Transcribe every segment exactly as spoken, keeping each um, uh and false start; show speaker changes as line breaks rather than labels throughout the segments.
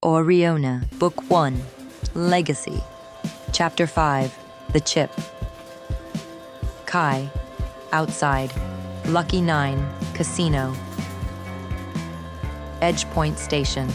Oriona, Book one, Legacy. Chapter five, The Chip. Kai, outside, Lucky Nine, Casino. Edge Point Station.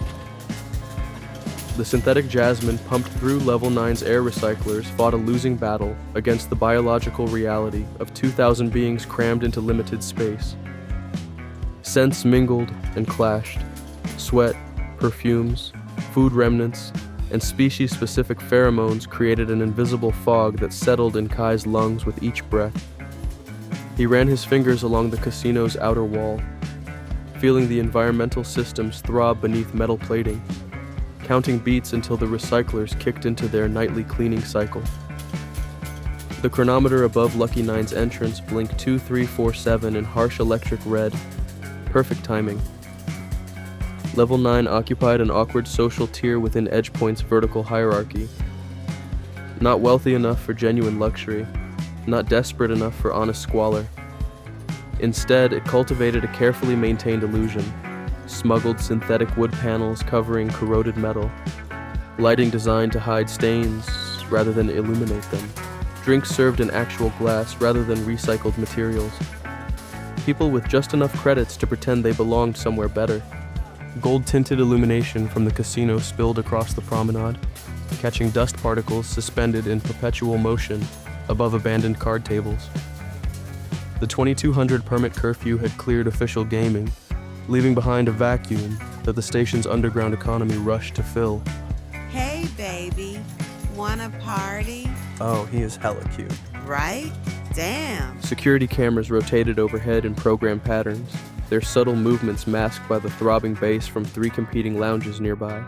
The synthetic Jasmine pumped through Level nine's air recyclers fought a losing battle against the biological reality of two thousand beings crammed into limited space. Scents mingled and clashed. Sweat, perfumes, food remnants, and species-specific pheromones created an invisible fog that settled in Kai's lungs with each breath. He ran his fingers along the casino's outer wall, feeling the environmental systems throb beneath metal plating, counting beats until the recyclers kicked into their nightly cleaning cycle. The chronometer above Lucky Nine's entrance blinked two three four seven in harsh electric red. Perfect timing. Level nine occupied an awkward social tier within Edge Point's vertical hierarchy. Not wealthy enough for genuine luxury, not desperate enough for honest squalor. Instead, it cultivated a carefully maintained illusion. Smuggled synthetic wood panels covering corroded metal, lighting designed to hide stains rather than illuminate them, drinks served in actual glass rather than recycled materials, people with just enough credits to pretend they belonged somewhere better. Gold-tinted illumination from the casino spilled across the promenade, catching dust particles suspended in perpetual motion above abandoned card tables. The twenty-two hundred permit curfew had cleared official gaming, leaving behind a vacuum that the station's underground economy rushed to fill.
Hey, baby. Wanna party?
Oh, he is hella cute.
Right? Damn.
Security cameras rotated overhead in program patterns, their subtle movements masked by the throbbing bass from three competing lounges nearby.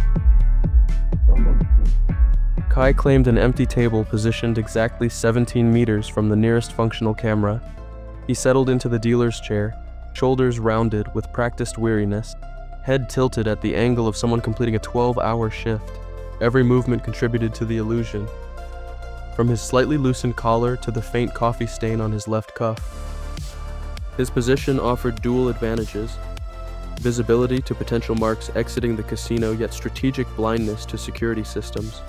Kai claimed an empty table positioned exactly seventeen meters from the nearest functional camera. He settled into the dealer's chair, shoulders rounded with practiced weariness, head tilted at the angle of someone completing a twelve-hour shift. Every movement contributed to the illusion, from his slightly loosened collar to the faint coffee stain on his left cuff. His position offered dual advantages: visibility to potential marks exiting the casino, yet strategic blindness to security systems.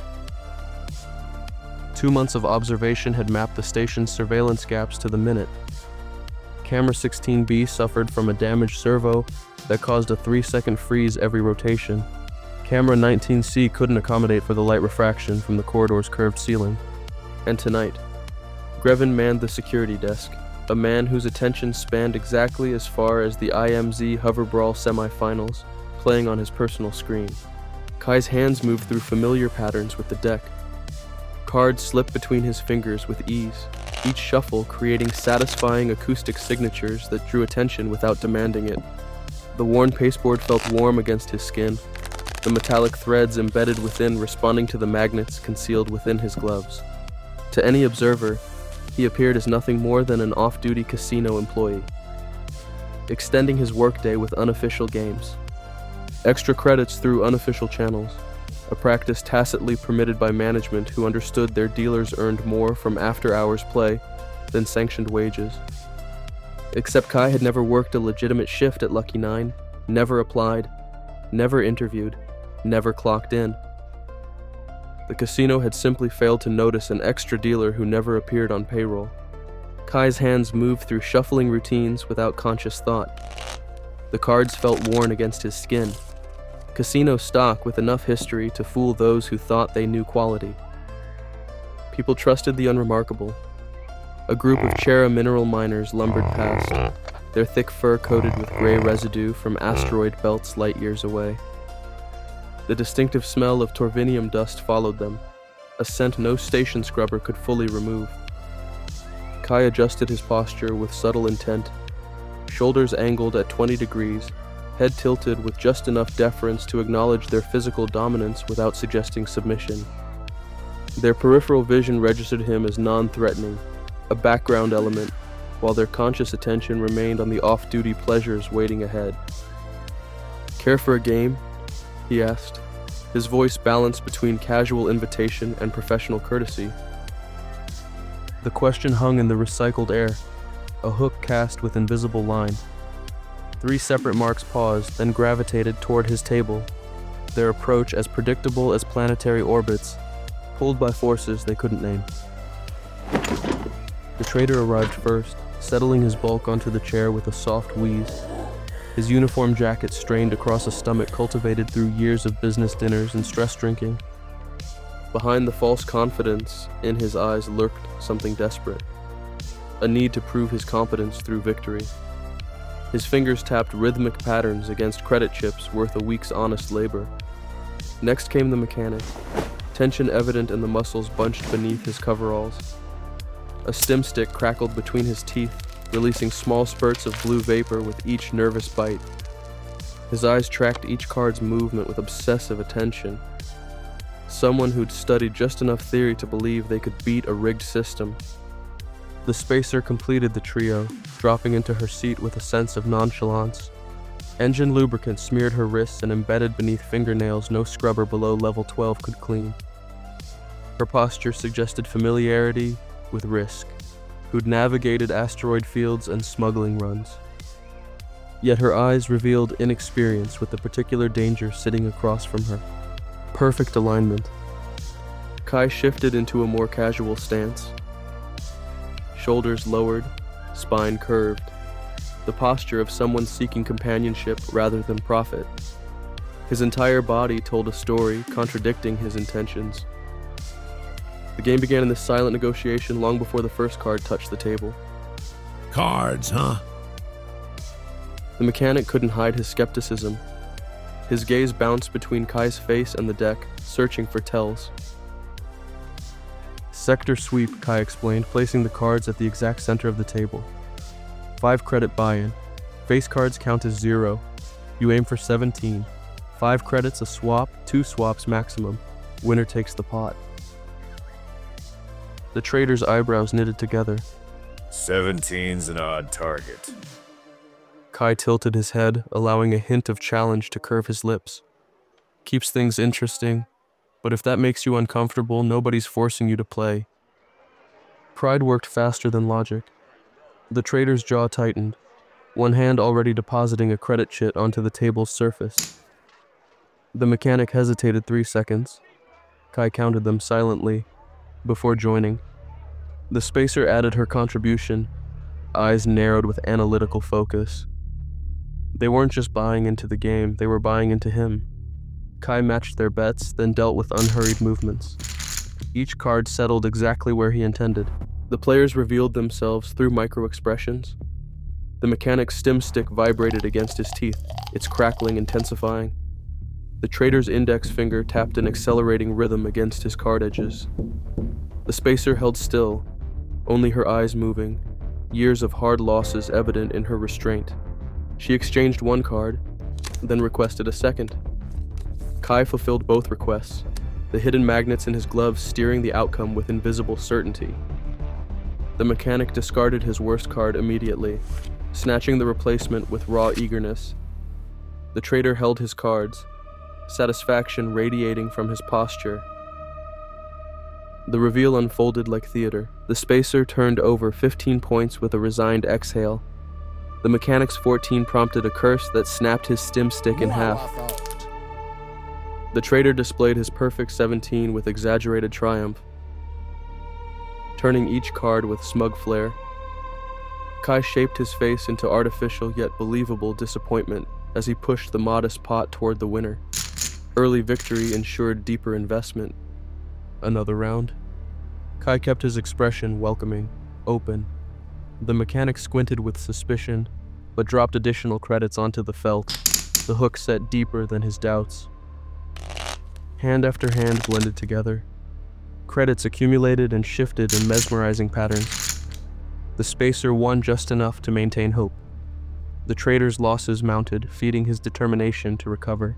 Two months of observation had mapped the station's surveillance gaps to the minute. Camera sixteen B suffered from a damaged servo that caused a three-second freeze every rotation. Camera nineteen C couldn't accommodate for the light refraction from the corridor's curved ceiling. And tonight, Grevin manned the security desk, a man whose attention spanned exactly as far as the I M Z Hover Brawl semifinals, playing on his personal screen. Kai's hands moved through familiar patterns with the deck. Cards slipped between his fingers with ease, each shuffle creating satisfying acoustic signatures that drew attention without demanding it. The worn pasteboard felt warm against his skin, the metallic threads embedded within responding to the magnets concealed within his gloves. To any observer, he appeared as nothing more than an off-duty casino employee, extending his workday with unofficial games. Extra credits through unofficial channels, a practice tacitly permitted by management who understood their dealers earned more from after-hours play than sanctioned wages. Except Kai had never worked a legitimate shift at Lucky Nine, never applied, never interviewed, never clocked in. The casino had simply failed to notice an extra dealer who never appeared on payroll. Kai's hands moved through shuffling routines without conscious thought. The cards felt worn against his skin. Casino stock with enough history to fool those who thought they knew quality. People trusted the unremarkable. A group of Chera mineral miners lumbered past, their thick fur coated with gray residue from asteroid belts light years away. The distinctive smell of torvinium dust followed them, a scent no station scrubber could fully remove. Kai adjusted his posture with subtle intent, shoulders angled at twenty degrees, head tilted with just enough deference to acknowledge their physical dominance without suggesting submission. Their peripheral vision registered him as non-threatening, a background element, while their conscious attention remained on the off-duty pleasures waiting ahead. "Care for a game?" he asked, his voice balanced between casual invitation and professional courtesy. The question hung in the recycled air, a hook cast with invisible line. Three separate marks paused, then gravitated toward his table, described their approach as predictable as planetary orbits, pulled by forces they couldn't name. The trader arrived first, settling his bulk onto the chair with a soft wheeze. His uniform jacket strained across a stomach cultivated through years of business dinners and stress drinking. Behind the false confidence in his eyes lurked something desperate, a need to prove his competence through victory. His fingers tapped rhythmic patterns against credit chips worth a week's honest labor. Next came the mechanic, tension evident in the muscles bunched beneath his coveralls. A stim stick crackled between his teeth, releasing small spurts of blue vapor with each nervous bite. His eyes tracked each card's movement with obsessive attention. Someone who'd studied just enough theory to believe they could beat a rigged system. The spacer completed the trio, dropping into her seat with a sense of nonchalance. Engine lubricant smeared her wrists and embedded beneath fingernails no scrubber below level twelve could clean. Her posture suggested familiarity with risk, who'd navigated asteroid fields and smuggling runs. Yet her eyes revealed inexperience with the particular danger sitting across from her. Perfect alignment. Kai shifted into a more casual stance. Shoulders lowered, spine curved, the posture of someone seeking companionship rather than profit. His entire body told a story contradicting his intentions. The game began in this silent negotiation long before the first card touched the table.
Cards, huh?
The mechanic couldn't hide his skepticism. His gaze bounced between Kai's face and the deck, searching for tells. Sector sweep, Kai explained, placing the cards at the exact center of the table. Five credit buy-in. Face cards count as zero. You aim for seventeen. Five credits a swap, two swaps maximum. Winner takes the pot. The trader's eyebrows knitted together.
seventeen's an odd target.
Kai tilted his head, allowing a hint of challenge to curve his lips. Keeps things interesting, but if that makes you uncomfortable, nobody's forcing you to play. Pride worked faster than logic. The trader's jaw tightened, one hand already depositing a credit chit onto the table's surface. The mechanic hesitated three seconds. Kai counted them silently, before joining. The spacer added her contribution, eyes narrowed with analytical focus. They weren't just buying into the game, they were buying into him. Kai matched their bets, then dealt with unhurried movements. Each card settled exactly where he intended. The players revealed themselves through micro-expressions. The mechanic's stim stick vibrated against his teeth, its crackling intensifying. The trader's index finger tapped an accelerating rhythm against his card edges. The spacer held still, only her eyes moving, years of hard losses evident in her restraint. She exchanged one card, then requested a second. Kai fulfilled both requests, the hidden magnets in his gloves steering the outcome with invisible certainty. The mechanic discarded his worst card immediately, snatching the replacement with raw eagerness. The trader held his cards, satisfaction radiating from his posture. The reveal unfolded like theater. The spacer turned over fifteen points with a resigned exhale. The mechanic's fourteen prompted a curse that snapped his stim stick in half. The trader displayed his perfect seventeen with exaggerated triumph, turning each card with smug flair. Kai shaped his face into artificial yet believable disappointment as he pushed the modest pot toward the winner. Early victory ensured deeper investment. Another round. Kai kept his expression welcoming, open. The mechanic squinted with suspicion, but dropped additional credits onto the felt, the hook set deeper than his doubts. Hand after hand blended together. Credits accumulated and shifted in mesmerizing patterns. The spacer won just enough to maintain hope. The trader's losses mounted, feeding his determination to recover.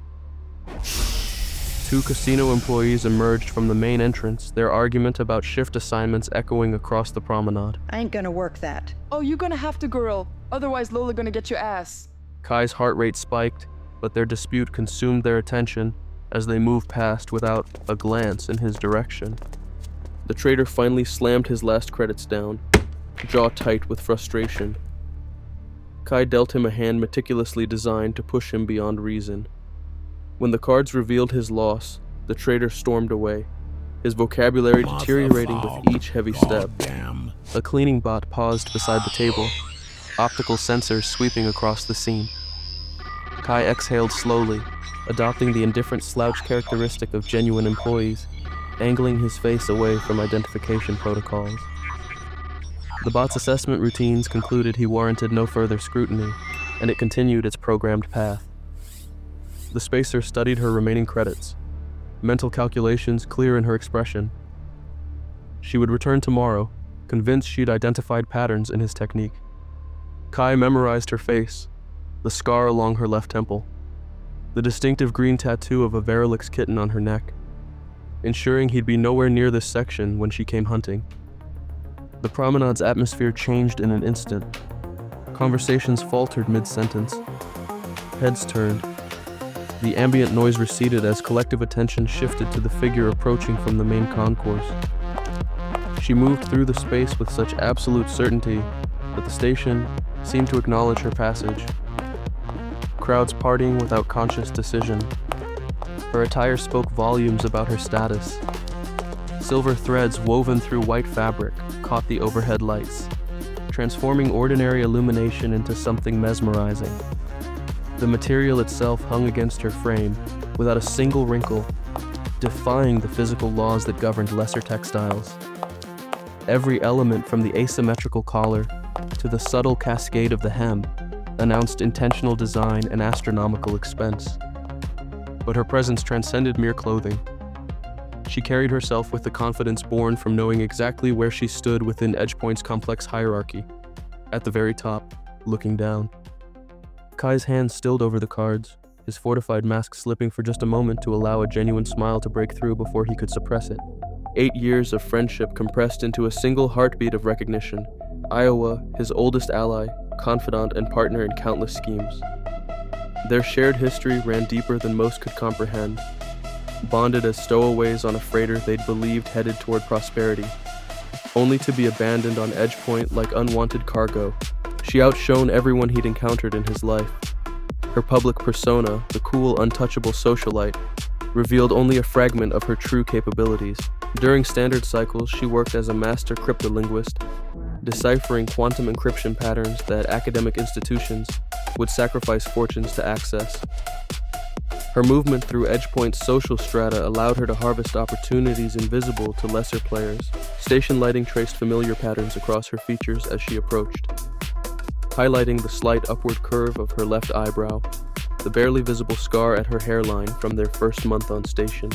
Two casino employees emerged from the main entrance, their argument about shift assignments echoing across the promenade.
I ain't gonna work that.
Oh, you gonna have to, girl. Otherwise, Lola gonna get your ass.
Kai's heart rate spiked, but their dispute consumed their attention as they moved past without a glance in his direction. The trader finally slammed his last credits down, jaw tight with frustration. Kai dealt him a hand meticulously designed to push him beyond reason. When the cards revealed his loss, the trader stormed away, his vocabulary deteriorating with each heavy step.
Damn.
A cleaning bot paused beside the table, optical sensors sweeping across the scene. Kai exhaled slowly, adopting the indifferent slouch characteristic of genuine employees, angling his face away from identification protocols. The bot's assessment routines concluded he warranted no further scrutiny, and it continued its programmed path. The spacer studied her remaining credits, mental calculations clear in her expression. She would return tomorrow, convinced she'd identified patterns in his technique. Kai memorized her face, the scar along her left temple, the distinctive green tattoo of a Verilix kitten on her neck, ensuring he'd be nowhere near this section when she came hunting. The promenade's atmosphere changed in an instant. Conversations faltered mid-sentence. Heads turned. The ambient noise receded as collective attention shifted to the figure approaching from the main concourse. She moved through the space with such absolute certainty that the station seemed to acknowledge her passage. Crowds partying without conscious decision. Her attire spoke volumes about her status. Silver threads woven through white fabric caught the overhead lights, transforming ordinary illumination into something mesmerizing. The material itself hung against her frame, without a single wrinkle, defying the physical laws that governed lesser textiles. Every element from the asymmetrical collar to the subtle cascade of the hem announced intentional design and astronomical expense. But her presence transcended mere clothing. She carried herself with the confidence born from knowing exactly where she stood within EdgePoint's complex hierarchy, at the very top, looking down. Kai's hand stilled over the cards, his fortified mask slipping for just a moment to allow a genuine smile to break through before he could suppress it. Eight years of friendship compressed into a single heartbeat of recognition. Iowa, his oldest ally, confidant and partner in countless schemes. Their shared history ran deeper than most could comprehend. Bonded as stowaways on a freighter they'd believed headed toward prosperity, only to be abandoned on EdgePoint like unwanted cargo. She outshone everyone he'd encountered in his life. Her public persona, the cool, untouchable socialite, revealed only a fragment of her true capabilities. During standard cycles, she worked as a master cryptolinguist, deciphering quantum encryption patterns that academic institutions would sacrifice fortunes to access. Her movement through EdgePoint's social strata allowed her to harvest opportunities invisible to lesser players. Station lighting traced familiar patterns across her features as she approached, highlighting the slight upward curve of her left eyebrow, the barely visible scar at her hairline from their first month on station.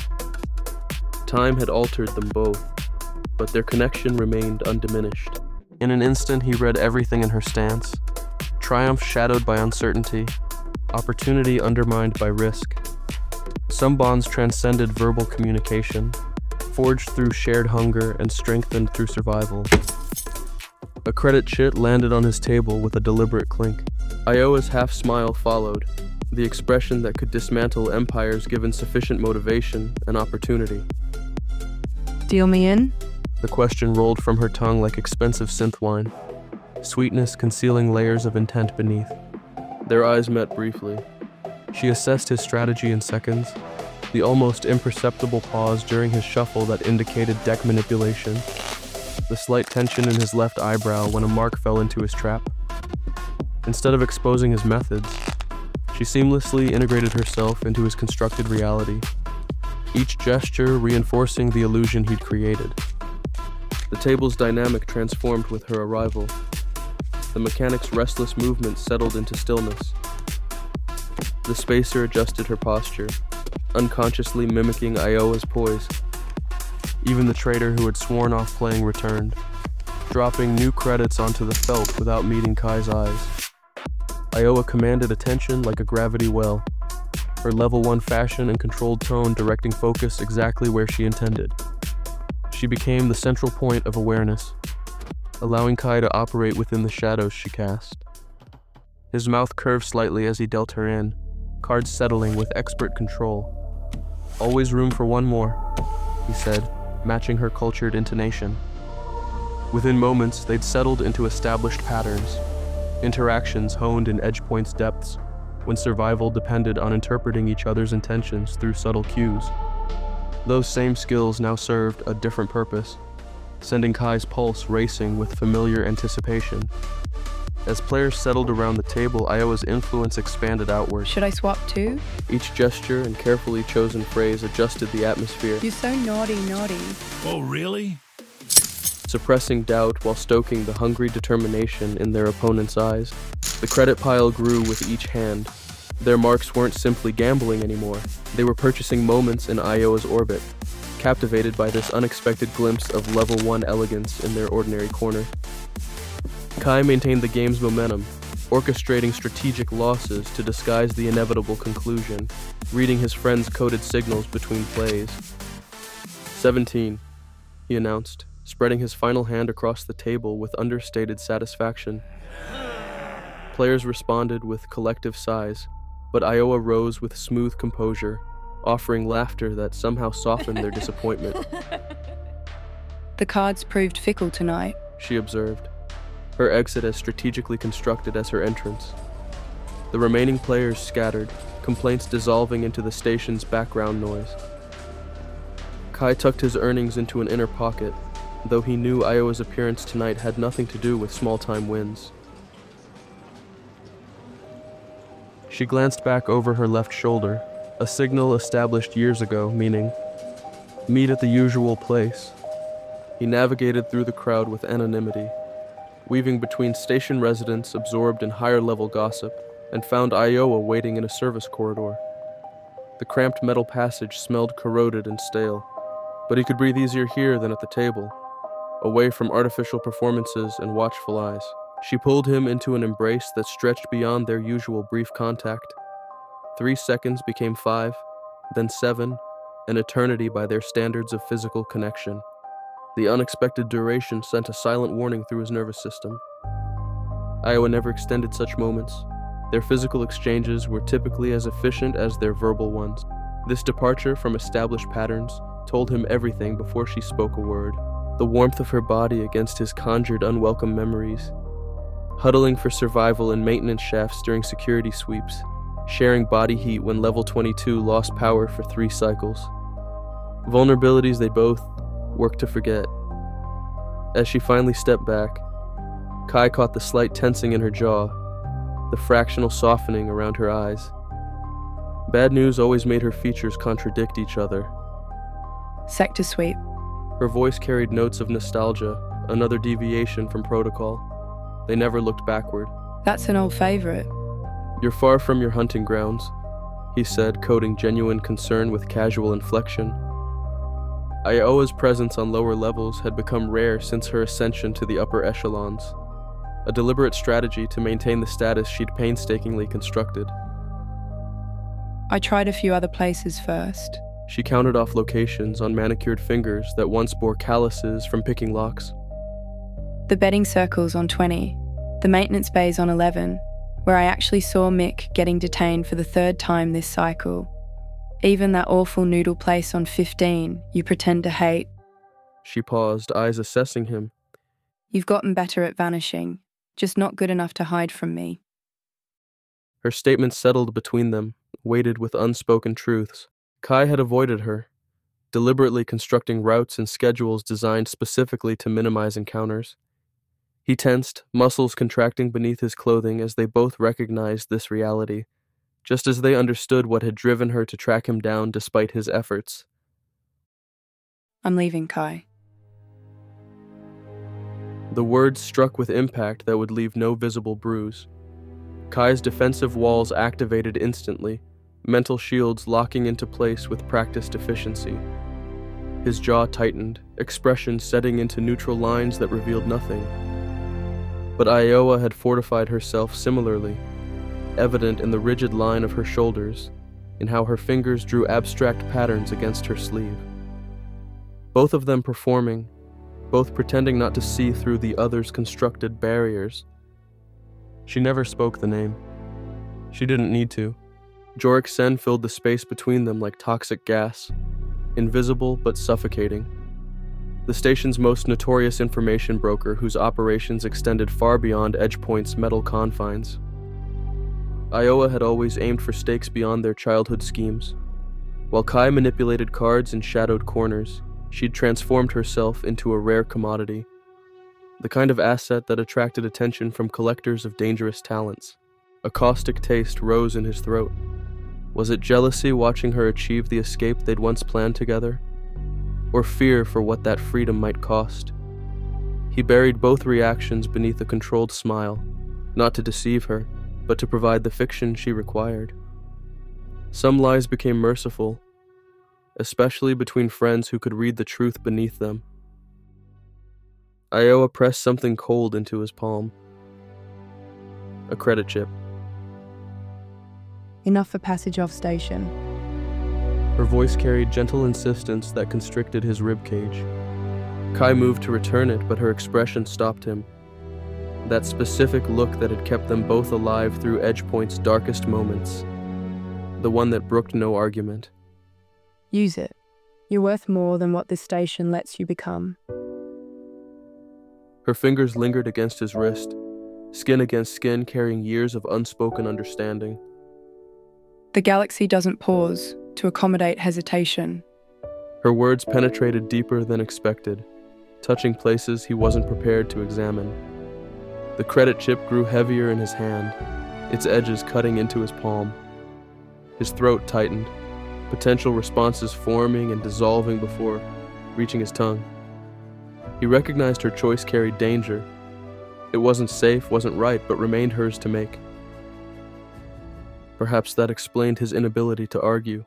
Time had altered them both, but their connection remained undiminished. In an instant, he read everything in her stance. Triumph shadowed by uncertainty, opportunity undermined by risk. Some bonds transcended verbal communication, forged through shared hunger and strengthened through survival. A credit chit landed on his table with a deliberate clink. Iowa's half-smile followed, the expression that could dismantle empires given sufficient motivation and opportunity.
Deal me in?
The question rolled from her tongue like expensive synth wine, sweetness concealing layers of intent beneath. Their eyes met briefly. She assessed his strategy in seconds, the almost imperceptible pause during his shuffle that indicated deck manipulation, the slight tension in his left eyebrow when a mark fell into his trap. Instead of exposing his methods, she seamlessly integrated herself into his constructed reality, each gesture reinforcing the illusion he'd created. The table's dynamic transformed with her arrival. The mechanic's restless movement settled into stillness. The spacer adjusted her posture, unconsciously mimicking Iowa's poise. Even the trader who had sworn off playing returned, dropping new credits onto the felt without meeting Kai's eyes. Iowa commanded attention like a gravity well, her level one fashion and controlled tone directing focus exactly where she intended. She became the central point of awareness, allowing Kai to operate within the shadows she cast. His mouth curved slightly as he dealt her in, cards settling with expert control. "Always room for one more," he said, matching her cultured intonation. Within moments, they'd settled into established patterns, interactions honed in EdgePoint's depths, when survival depended on interpreting each other's intentions through subtle cues. Those same skills now served a different purpose, sending Kai's pulse racing with familiar anticipation. As players settled around the table, Iowa's influence expanded outward.
Should I swap too?
Each gesture and carefully chosen phrase adjusted the atmosphere,
You're so naughty, naughty.
Oh, really?
suppressing doubt while stoking the hungry determination in their opponent's eyes. The credit pile grew with each hand. Their marks weren't simply gambling anymore. They were purchasing moments in Iowa's orbit, captivated by this unexpected glimpse of level one elegance in their ordinary corner. Kai maintained the game's momentum, orchestrating strategic losses to disguise the inevitable conclusion, reading his friend's coded signals between plays. seventeen, he announced, spreading his final hand across the table with understated satisfaction. Players responded with collective sighs, but Iowa rose with smooth composure, offering laughter that somehow softened their disappointment.
The cards proved fickle tonight.
She observed, her exit as strategically constructed as her entrance. The remaining players scattered, complaints dissolving into the station's background noise. Kai tucked his earnings into an inner pocket, though he knew Iowa's appearance tonight had nothing to do with small-time wins. She glanced back over her left shoulder, a signal established years ago, meaning, meet at the usual place. He navigated through the crowd with anonymity, weaving between station residents absorbed in higher-level gossip, and found Iowa waiting in a service corridor. The cramped metal passage smelled corroded and stale, but he could breathe easier here than at the table, away from artificial performances and watchful eyes. She pulled him into an embrace that stretched beyond their usual brief contact. Three seconds became five, then seven, an eternity by their standards of physical connection. The unexpected duration sent a silent warning through his nervous system. Iowa never extended such moments. Their physical exchanges were typically as efficient as their verbal ones. This departure from established patterns told him everything before she spoke a word. The warmth of her body against his conjured unwelcome memories. Huddling for survival in maintenance shafts during security sweeps. Sharing body heat when level twenty-two lost power for three cycles. Vulnerabilities they both worked to forget. As she finally stepped back, Kai caught the slight tensing in her jaw, the fractional softening around her eyes. Bad news always made her features contradict each other.
Sector sweep.
Her voice carried notes of nostalgia, another deviation from protocol. They never looked backward.
That's an old favorite.
You're far from your hunting grounds, he said, coding genuine concern with casual inflection. Iowa's presence on lower levels had become rare since her ascension to the upper echelons, a deliberate strategy to maintain the status she'd painstakingly constructed.
I tried a few other places first.
She counted off locations on manicured fingers that once bore calluses from picking locks.
The betting circle's on twenty, the maintenance bay's on eleven, where I actually saw Mick getting detained for the third time this cycle. Even that awful noodle place on fifteen you pretend to hate.
She paused, eyes assessing him.
You've gotten better at vanishing, just not good enough to hide from me.
Her statement settled between them, weighted with unspoken truths. Kai had avoided her, deliberately constructing routes and schedules designed specifically to minimize encounters. He tensed, muscles contracting beneath his clothing as they both recognized this reality, just as they understood what had driven her to track him down despite his efforts.
I'm leaving, Kai.
The words struck with impact that would leave no visible bruise. Kai's defensive walls activated instantly, mental shields locking into place with practiced efficiency. His jaw tightened, expression setting into neutral lines that revealed nothing. But Iowa had fortified herself similarly, evident in the rigid line of her shoulders, in how her fingers drew abstract patterns against her sleeve. Both of them performing, both pretending not to see through the other's constructed barriers. She never spoke the name. She didn't need to. Jorik Sen filled the space between them like toxic gas, invisible but suffocating. The station's most notorious information broker whose operations extended far beyond EdgePoint's metal confines. Iowa had always aimed for stakes beyond their childhood schemes. While Kai manipulated cards in shadowed corners, she'd transformed herself into a rare commodity, the kind of asset that attracted attention from collectors of dangerous talents. A caustic taste rose in his throat. Was it jealousy watching her achieve the escape they'd once planned together? Or fear for what that freedom might cost? He buried both reactions beneath a controlled smile, not to deceive her, but to provide the fiction she required. Some lies became merciful, especially between friends who could read the truth beneath them. Iowa pressed something cold into his palm. A credit chip.
Enough for passage off station.
Her voice carried gentle insistence that constricted his ribcage. Kai moved to return it, but her expression stopped him. That specific look that had kept them both alive through Edgepoint's darkest moments. The one that brooked no argument.
Use it. You're worth more than what this station lets you become.
Her fingers lingered against his wrist, skin against skin carrying years of unspoken understanding.
The galaxy doesn't pause to accommodate hesitation.
Her words penetrated deeper than expected, touching places he wasn't prepared to examine. The credit chip grew heavier in his hand, its edges cutting into his palm. His throat tightened, potential responses forming and dissolving before reaching his tongue. He recognized her choice carried danger. It wasn't safe, wasn't right, but remained hers to make. Perhaps that explained his inability to argue.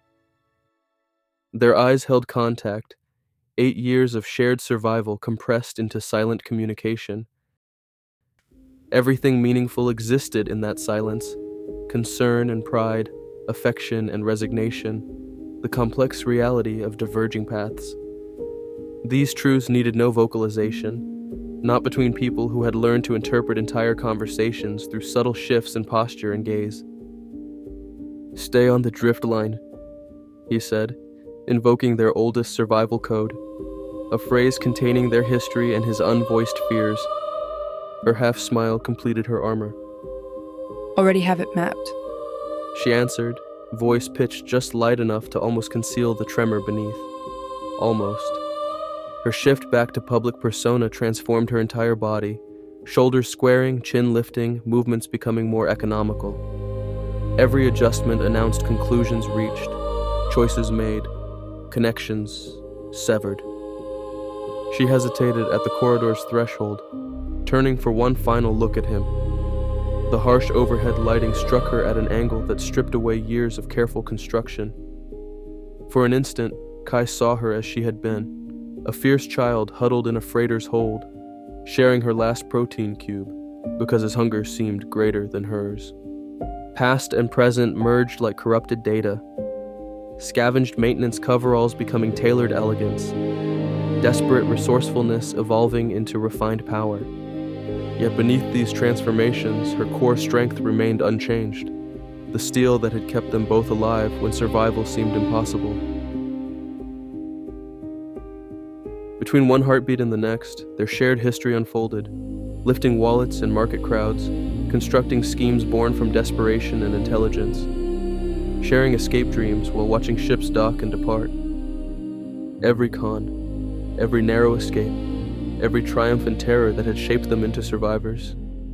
Their eyes held contact, eight years of shared survival compressed into silent communication. Everything meaningful existed in that silence: concern and pride, affection and resignation, the complex reality of diverging paths. These truths needed no vocalization, not between people who had learned to interpret entire conversations through subtle shifts in posture and gaze. "Stay on the drift line," he said, invoking their oldest survival code, a phrase containing their history and his unvoiced fears. Her half-smile completed her armor.
Already have it mapped.
She answered, voice pitched just light enough to almost conceal the tremor beneath. Almost. Her shift back to public persona transformed her entire body, shoulders squaring, chin lifting, movements becoming more economical. Every adjustment announced conclusions reached, choices made, connections severed. She hesitated at the corridor's threshold, turning for one final look at him. The harsh overhead lighting struck her at an angle that stripped away years of careful construction. For an instant, Kai saw her as she had been, a fierce child huddled in a freighter's hold, sharing her last protein cube, because his hunger seemed greater than hers. Past and present merged like corrupted data, scavenged maintenance coveralls becoming tailored elegance, desperate resourcefulness evolving into refined power. Yet beneath these transformations, her core strength remained unchanged, the steel that had kept them both alive when survival seemed impossible. Between one heartbeat and the next, their shared history unfolded, lifting wallets and market crowds, constructing schemes born from desperation and intelligence, sharing escape dreams while watching ships dock and depart. Every con, every narrow escape, every triumphant terror that had shaped them into survivors.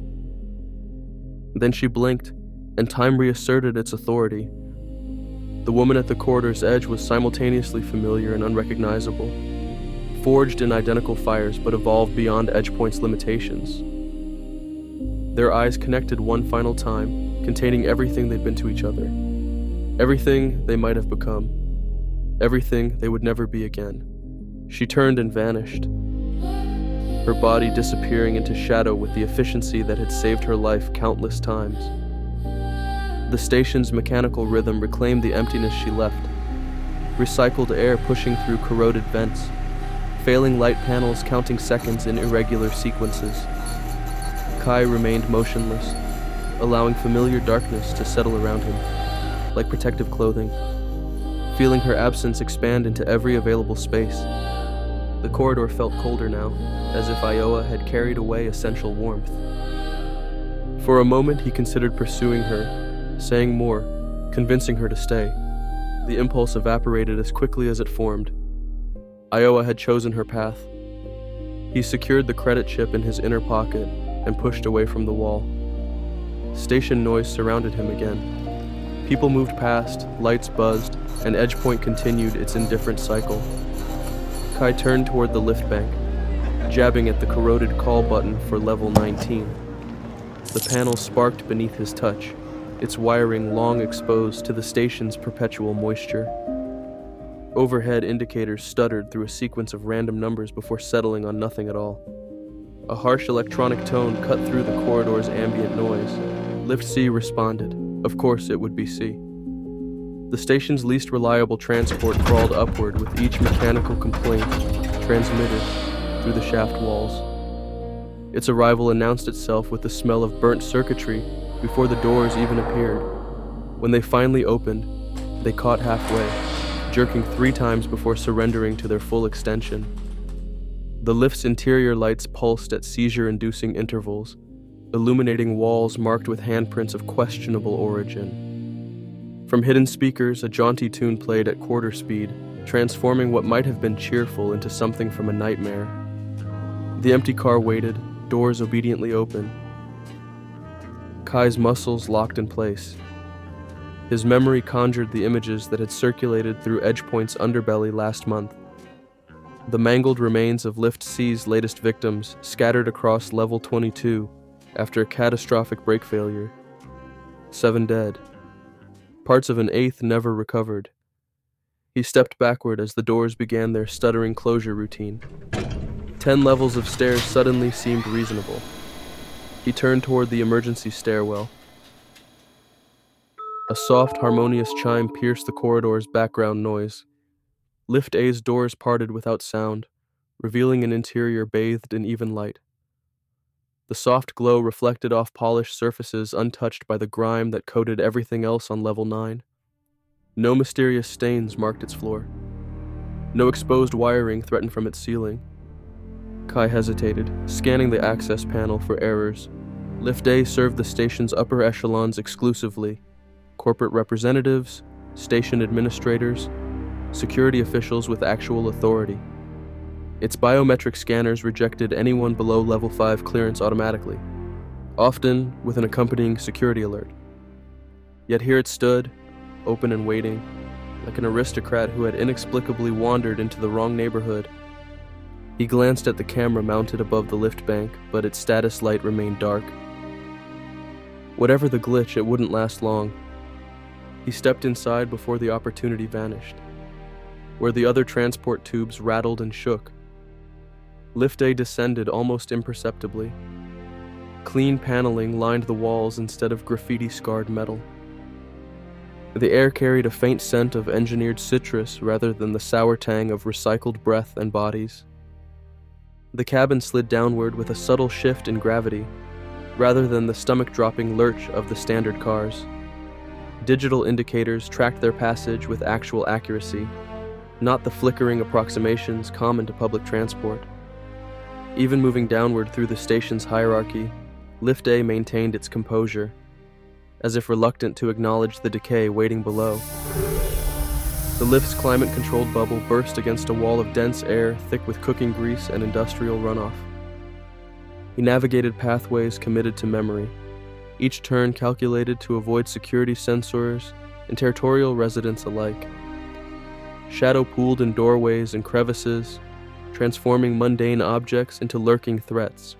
Then she blinked, and time reasserted its authority. The woman at the corridor's edge was simultaneously familiar and unrecognizable, forged in identical fires but evolved beyond Edgepoint's limitations. Their eyes connected one final time, containing everything they'd been to each other, everything they might have become, everything they would never be again. She turned and vanished, her body disappearing into shadow with the efficiency that had saved her life countless times. The station's mechanical rhythm reclaimed the emptiness she left, recycled air pushing through corroded vents, failing light panels counting seconds in irregular sequences. Kai remained motionless, allowing familiar darkness to settle around him, like protective clothing, feeling her absence expand into every available space. The corridor felt colder now, as if Iowa had carried away essential warmth. For a moment, he considered pursuing her, saying more, convincing her to stay. The impulse evaporated as quickly as it formed. Iowa had chosen her path. He secured the credit chip in his inner pocket and pushed away from the wall. Station noise surrounded him again. People moved past, lights buzzed, and Edgepoint continued its indifferent cycle. Kai turned toward the lift bank, jabbing at the corroded call button for level nineteen. The panel sparked beneath his touch, its wiring long exposed to the station's perpetual moisture. Overhead indicators stuttered through a sequence of random numbers before settling on nothing at all. A harsh electronic tone cut through the corridor's ambient noise. Lift C responded. Of course it would be C. The station's least reliable transport crawled upward with each mechanical complaint transmitted through the shaft walls. Its arrival announced itself with the smell of burnt circuitry before the doors even appeared. When they finally opened, they caught halfway, jerking three times before surrendering to their full extension. The lift's interior lights pulsed at seizure-inducing intervals, illuminating walls marked with handprints of questionable origin. From hidden speakers, a jaunty tune played at quarter speed, transforming what might have been cheerful into something from a nightmare. The empty car waited, doors obediently open. Kai's muscles locked in place. His memory conjured the images that had circulated through Edgepoint's underbelly last month. The mangled remains of Lift C's latest victims scattered across level twenty-two after a catastrophic brake failure. Seven dead. Parts of an eighth never recovered. He stepped backward as the doors began their stuttering closure routine. Ten levels of stairs suddenly seemed reasonable. He turned toward the emergency stairwell. A soft, harmonious chime pierced the corridor's background noise. Lift A's doors parted without sound, revealing an interior bathed in even light. The soft glow reflected off polished surfaces untouched by the grime that coated everything else on level nine. No mysterious stains marked its floor. No exposed wiring threatened from its ceiling. Kai hesitated, scanning the access panel for errors. Lift A served the station's upper echelons exclusively: corporate representatives, station administrators, security officials with actual authority. Its biometric scanners rejected anyone below level five clearance automatically, often with an accompanying security alert. Yet here it stood, open and waiting, like an aristocrat who had inexplicably wandered into the wrong neighborhood. He glanced at the camera mounted above the lift bank, but its status light remained dark. Whatever the glitch, it wouldn't last long. He stepped inside before the opportunity vanished, where the other transport tubes rattled and shook. Lift A descended almost imperceptibly. Clean paneling lined the walls instead of graffiti-scarred metal. The air carried a faint scent of engineered citrus rather than the sour tang of recycled breath and bodies. The cabin slid downward with a subtle shift in gravity, rather than the stomach-dropping lurch of the standard cars. Digital indicators tracked their passage with actual accuracy, not the flickering approximations common to public transport. Even moving downward through the station's hierarchy, Lift A maintained its composure, as if reluctant to acknowledge the decay waiting below. The lift's climate-controlled bubble burst against a wall of dense air thick with cooking grease and industrial runoff. He navigated pathways committed to memory, each turn calculated to avoid security sensors and territorial residents alike. Shadow pooled in doorways and crevices, transforming mundane objects into lurking threats.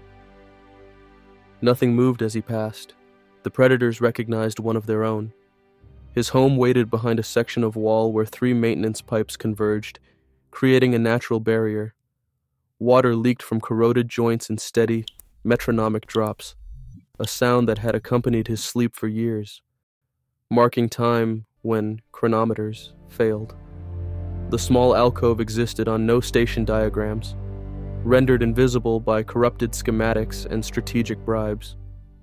Nothing moved as he passed. The predators recognized one of their own. His home waited behind a section of wall where three maintenance pipes converged, creating a natural barrier. Water leaked from corroded joints in steady, metronomic drops, a sound that had accompanied his sleep for years, marking time when chronometers failed. The small alcove existed on no station diagrams, rendered invisible by corrupted schematics and strategic bribes.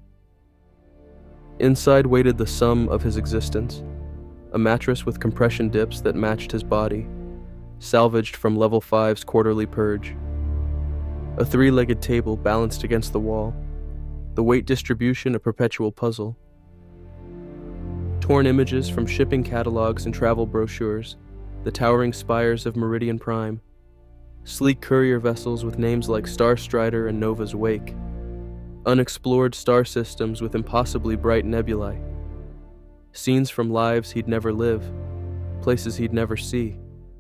Inside waited the sum of his existence, a mattress with compression dips that matched his body, salvaged from level five's quarterly purge. A three-legged table balanced against the wall, the weight distribution a perpetual puzzle. Torn images from shipping catalogs and travel brochures, the towering spires of Meridian Prime, sleek courier vessels with names like Star Strider and Nova's Wake, unexplored star systems with impossibly bright nebulae, scenes from lives he'd never live, places he'd never see.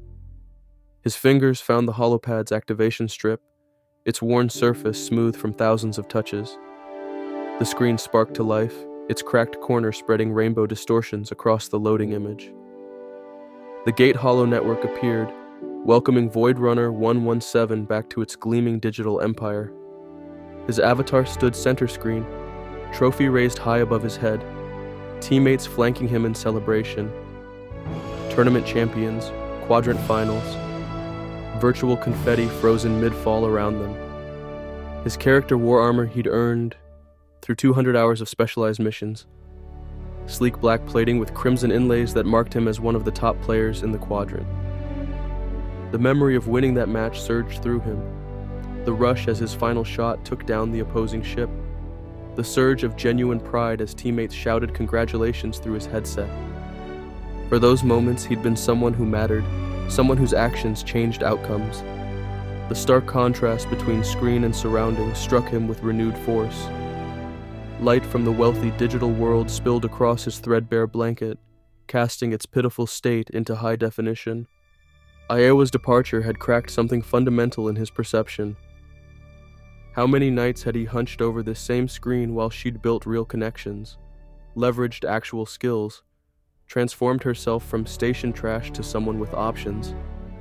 His fingers found the holopad's activation strip, its worn surface smooth from thousands of touches. The screen sparked to life, its cracked corner spreading rainbow distortions across the loading image. The Gate Holo network appeared, welcoming Void Runner one one seven back to its gleaming digital empire. His avatar stood center screen, trophy raised high above his head, teammates flanking him in celebration, tournament champions, quadrant finals, virtual confetti frozen mid-fall around them. His character wore armor he'd earned through two hundred hours of specialized missions, sleek black plating with crimson inlays that marked him as one of the top players in the quadrant. The memory of winning that match surged through him, the rush as his final shot took down the opposing ship, the surge of genuine pride as teammates shouted congratulations through his headset. For those moments, he'd been someone who mattered, someone whose actions changed outcomes. The stark contrast between screen and surroundings struck him with renewed force. Light from the wealthy digital world spilled across his threadbare blanket, casting its pitiful state into high definition. Iowa's departure had cracked something fundamental in his perception. How many nights had he hunched over this same screen while she'd built real connections, leveraged actual skills, transformed herself from station trash to someone with options?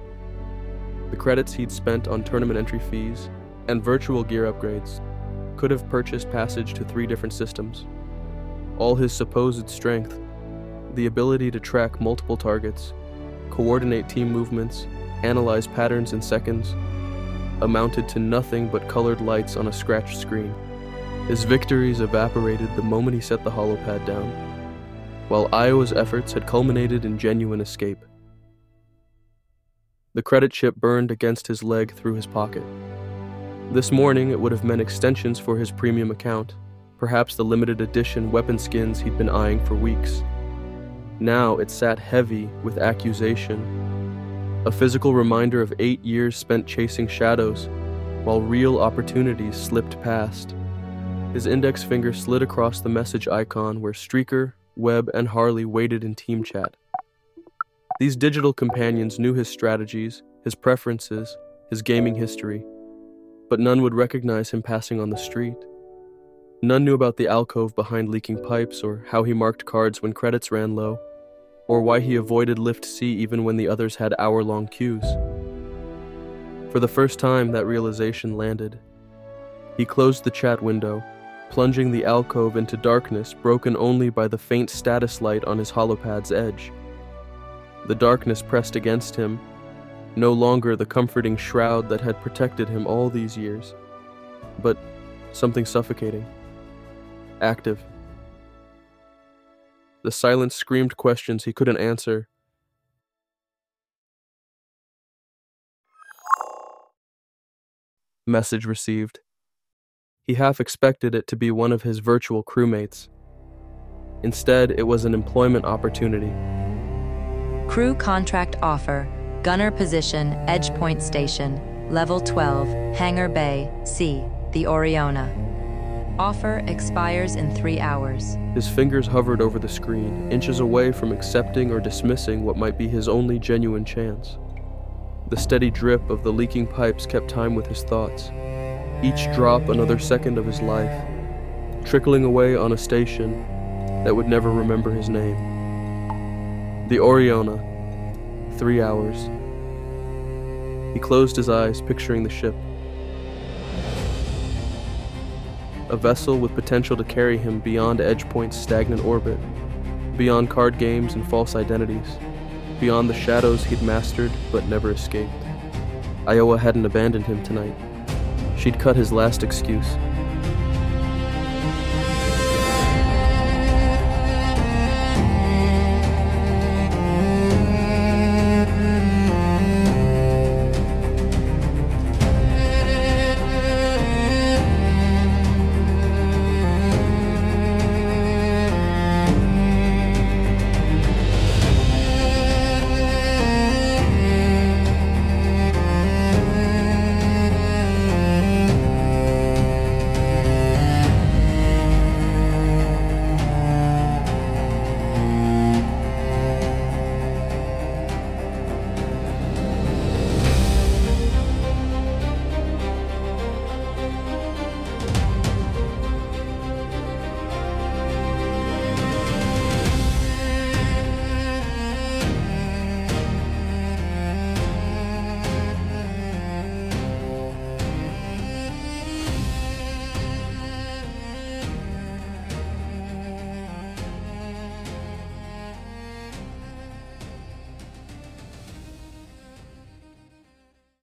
The credits he'd spent on tournament entry fees and virtual gear upgrades could have purchased passage to three different systems. All his supposed strength, the ability to track multiple targets, coordinate team movements, analyze patterns in seconds, amounted to nothing but colored lights on a scratched screen. His victories evaporated the moment he set the holopad down, while Iowa's efforts had culminated in genuine escape. The credit chip burned against his leg through his pocket. This morning, it would have meant extensions for his premium account, perhaps the limited edition weapon skins he'd been eyeing for weeks. Now it sat heavy with accusation, a physical reminder of eight years spent chasing shadows, while real opportunities slipped past. His index finger slid across the message icon where Streaker, Webb, and Harley waited in team chat. These digital companions knew his strategies, his preferences, his gaming history, but none would recognize him passing on the street. None knew about the alcove behind leaking pipes, or how he marked cards when credits ran low, or why he avoided Lift C even when the others had hour-long queues. For the first time, that realization landed. He closed the chat window, plunging the alcove into darkness broken only by the faint status light on his holopad's edge. The darkness pressed against him, no longer the comforting shroud that had protected him all these years, but something suffocating, active. The silence screamed questions he couldn't answer. Message received. He half expected it to be one of his virtual crewmates. Instead, it was an employment opportunity.
Crew contract offer. Gunner position, Edge Point Station, Level twelve, Hangar Bay, C, the Oriona. Offer expires in three hours.
His fingers hovered over the screen, inches away from accepting or dismissing what might be his only genuine chance. The steady drip of the leaking pipes kept time with his thoughts, each drop another second of his life, trickling away on a station that would never remember his name. The Oriona. Three hours. He closed his eyes, picturing the ship. A vessel with potential to carry him beyond Edgepoint's stagnant orbit, beyond card games and false identities, beyond the shadows he'd mastered but never escaped. Iowa hadn't abandoned him tonight. She'd cut his last excuse.